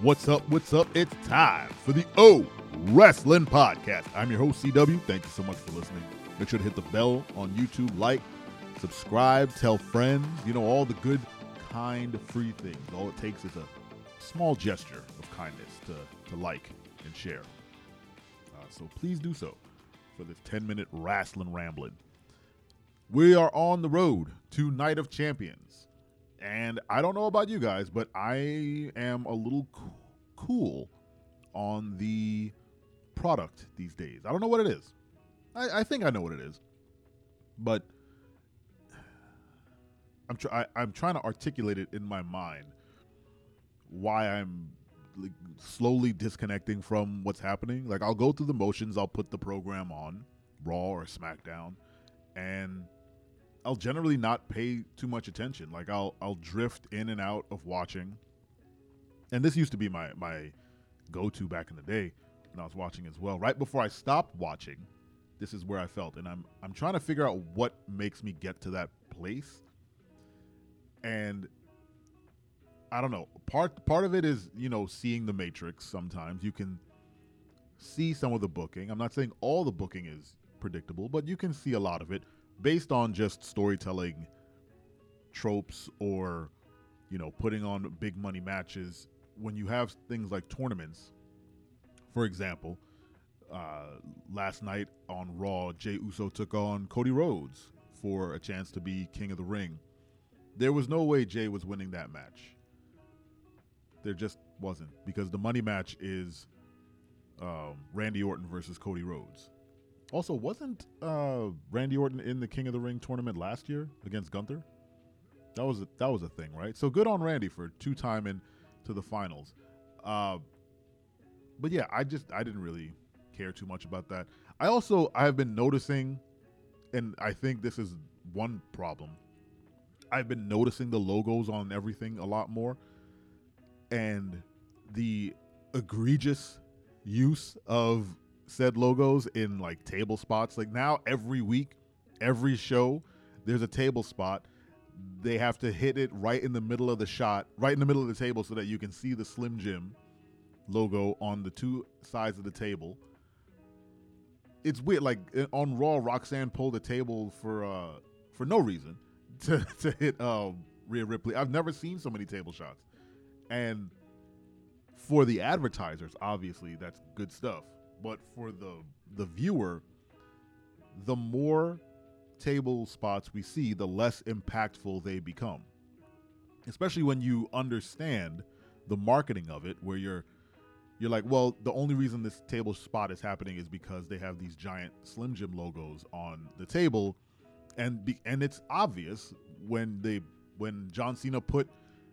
What's up? What's up? It's time for the O Wrestling Podcast. I'm your host, CW. Thank you so much for listening. Make sure to hit the bell on YouTube, like, subscribe, tell friends, all the good, kind, free things. All it takes is a small gesture of kindness to like and share. So please do so for this 10-minute wrestling rambling. We are on the road to Night of Champions. And I don't know about you guys, but I am a little cool on the product these days. I don't know what it is. I think I know what it is. But I'm trying to articulate it in my mind why I'm slowly disconnecting from what's happening. Like, I'll go through the motions. I'll put the program on, Raw or SmackDown, and I'll generally not pay too much attention. Like, I'll drift in and out of watching. And this used to be my go-to back in the day when I was watching as well. Right before I stopped watching, this is where I felt. And I'm trying to figure out what makes me get to that place. And I don't know. Part of it is, seeing the Matrix sometimes. You can see some of the booking. I'm not saying all the booking is predictable, but you can see a lot of it based on just storytelling tropes or, putting on big money matches. When you have things like tournaments, for example, last night on Raw, Jey Uso took on Cody Rhodes for a chance to be King of the Ring. There was no way Jey was winning that match. There just wasn't, because the money match is Randy Orton versus Cody Rhodes. Also, wasn't Randy Orton in the King of the Ring tournament last year against Gunther? That was a thing, right? So good on Randy for two-time into the finals. But yeah, I didn't really care too much about that. I have been noticing, and I think this is one problem, I've been noticing the logos on everything a lot more, and the egregious use of said logos in like table spots. Like, now every week, every show, there's a table spot. They have to hit it right in the middle of the shot, right in the middle of the table, so that you can see the Slim Jim logo on the two sides of the table. It's weird. Like, on Raw, Roxanne pulled a table for no reason to hit Rhea Ripley. I've never seen so many table shots. And for the advertisers, obviously, that's good stuff. But for the viewer, the more table spots we see, the less impactful they become. Especially when you understand the marketing of it, where you're like, well, the only reason this table spot is happening is because they have these giant Slim Jim logos on the table, and it's obvious when John Cena put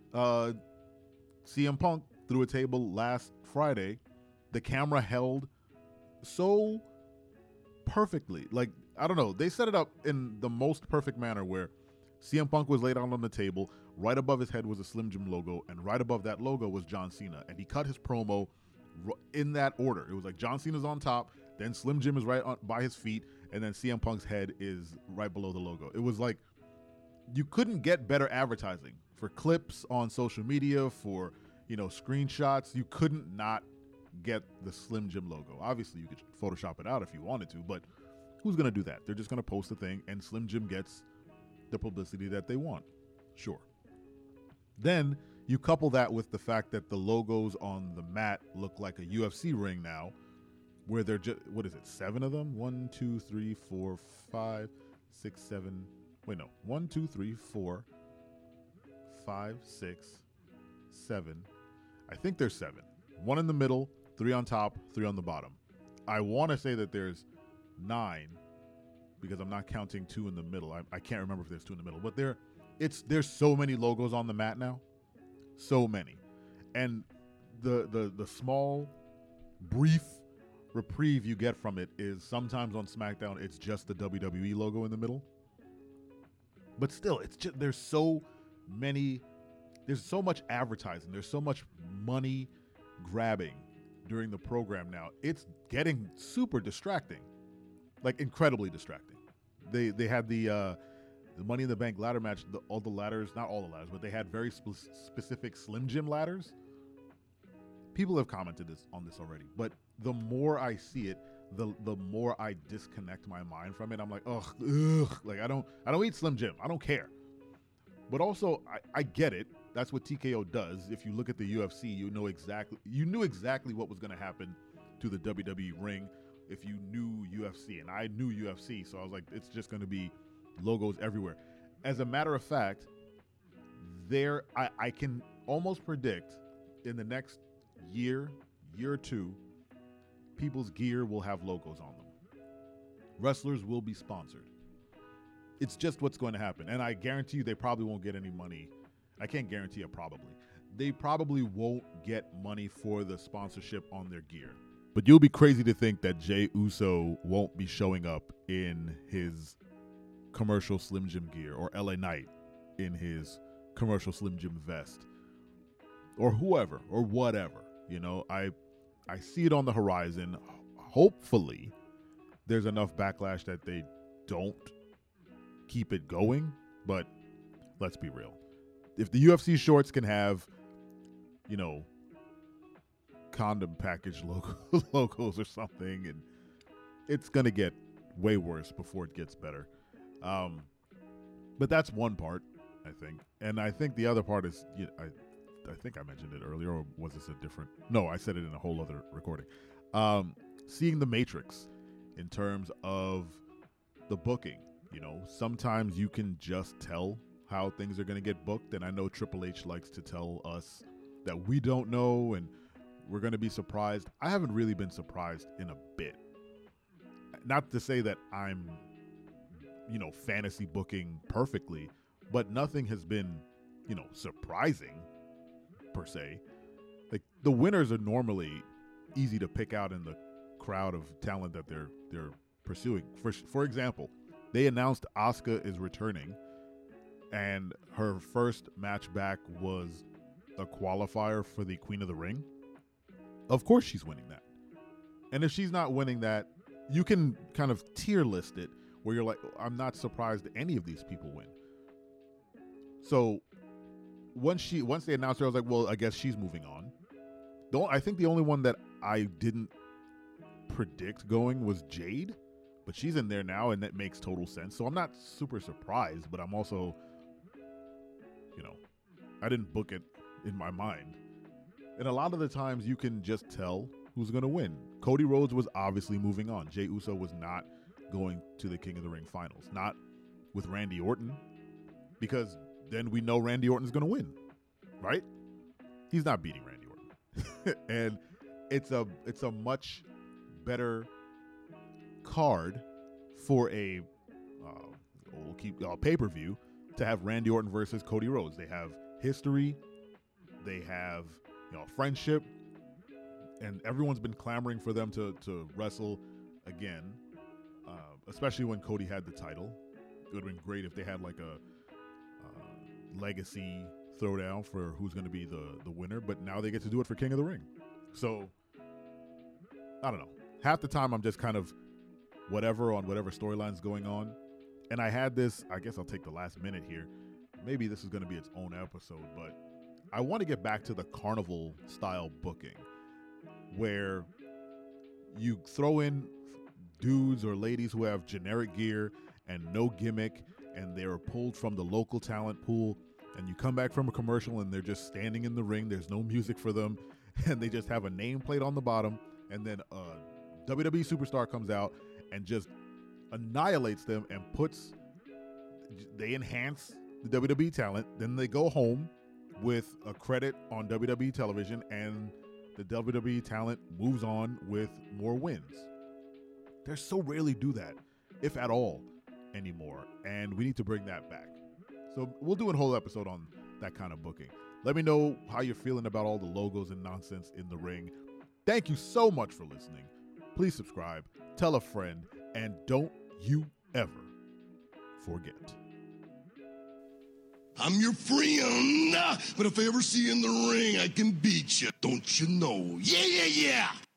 CM Punk through a table last Friday, the camera held so perfectly. Like, I don't know, they set it up in the most perfect manner where CM Punk was laid out on the table. Right above his head was a Slim Jim logo, and right above that logo was John Cena. And he cut his promo in that order. It was like John Cena's on top, then Slim Jim is right by his feet, and then CM Punk's head is right below the logo. It was like, you couldn't get better advertising for clips on social media, for screenshots. You couldn't not get the Slim Jim logo. Obviously, you could Photoshop it out if you wanted to, but who's going to do that? They're just going to post a thing, and Slim Jim gets the publicity that they want. Sure. Then you couple that with the fact that the logos on the mat look like a UFC ring now, where they're just, 7 of them? 1, 2, 3, 4, 5, 6, 7. Wait, no. 1, 2, 3, 4, 5, 6, 7. I think there's 7. 1 in the middle, 3 on top, 3 on the bottom. I want to say that there's 9, because I'm not counting 2 in the middle. I can't remember if there's 2 in the middle, but there's so many logos on the mat now, so many, and the small, brief reprieve you get from it is sometimes on SmackDown it's just the WWE logo in the middle, but still, it's just there's so much advertising, there's so much money grabbing during the program now. It's getting super distracting. Like, incredibly distracting. They had the Money in the Bank ladder match, all the ladders, not all the ladders, but they had very specific Slim Jim ladders. people have commented on this already, but the more I see it, the more I disconnect my mind from it. I'm like, ugh, like I don't eat Slim Jim. I don't care. But also, I get it. That's what TKO does. If you look at the UFC, you knew exactly what was going to happen to the WWE ring if you knew UFC, and I knew UFC, so I was like, it's just going to be logos everywhere. As a matter of fact, I can almost predict in the next year or two, people's gear will have logos on them. Wrestlers will be sponsored. It's just what's going to happen. And I guarantee you they probably won't get any money. I can't guarantee it probably. They probably won't get money for the sponsorship on their gear. But you'll be crazy to think that Jey Uso won't be showing up in his commercial Slim Jim gear, or LA Knight in his commercial Slim Jim vest, or whoever or whatever. You know, I see it on the horizon. Hopefully there's enough backlash that they don't keep it going, but let's be real. If the UFC shorts can have, you know, condom package logos or something, and it's going to get way worse before it gets better. But that's one part, I think. And I think the other part is, I think I mentioned it earlier, or was this a different? No, I said it in a whole other recording. Seeing the Matrix in terms of the booking. You know, sometimes you can just tell how things are going to get booked. And I know Triple H likes to tell us that we don't know and we're going to be surprised. I haven't really been surprised in a bit. Not to say that I'm, fantasy booking perfectly, but nothing has been, surprising per se. Like, the winners are normally easy to pick out in the crowd of talent that they're pursuing. For example, they announced Asuka is returning, and her first match back was a qualifier for the Queen of the Ring. Of course she's winning that. And if she's not winning that, you can kind of tier list it where you're like, I'm not surprised any of these people win. So once they announced her, I was like, well, I guess she's moving on. I think the only one that I didn't predict going was Jade, but she's in there now, and that makes total sense. So I'm not super surprised, but I'm also, I didn't book it in my mind. And a lot of the times you can just tell who's going to win. Cody Rhodes was obviously moving on. Jey Uso was not going to the King of the Ring finals. Not with Randy Orton, because then we know Randy Orton's going to win, right? He's not beating Randy Orton. And it's a much better card for a pay-per-view to have Randy Orton versus Cody Rhodes. They have history, they have friendship, and everyone's been clamoring for them to wrestle again, especially when Cody had the title. It would have been great if they had like a legacy throwdown for who's going to be the winner, but now they get to do it for King of the Ring. So I don't know. Half the time I'm just kind of whatever storyline's going on. And I had this, I guess I'll take the last minute here. Maybe this is going to be its own episode, but I want to get back to the carnival style booking where you throw in dudes or ladies who have generic gear and no gimmick, and they're pulled from the local talent pool, and you come back from a commercial and they're just standing in the ring. There's no music for them, and they just have a nameplate on the bottom, and then a WWE superstar comes out and just annihilates them and they enhance the WWE talent. Then they go home with a credit on WWE television, and the WWE talent moves on with more wins. They so rarely do that, if at all, anymore, and we need to bring that back. So we'll do a whole episode on that kind of booking. Let me know how you're feeling about all the logos and nonsense in the ring. Thank you so much for listening. Please subscribe, tell a friend, and don't you ever forget. I'm your friend, but if I ever see you in the ring, I can beat you. Don't you know? Yeah, yeah, yeah.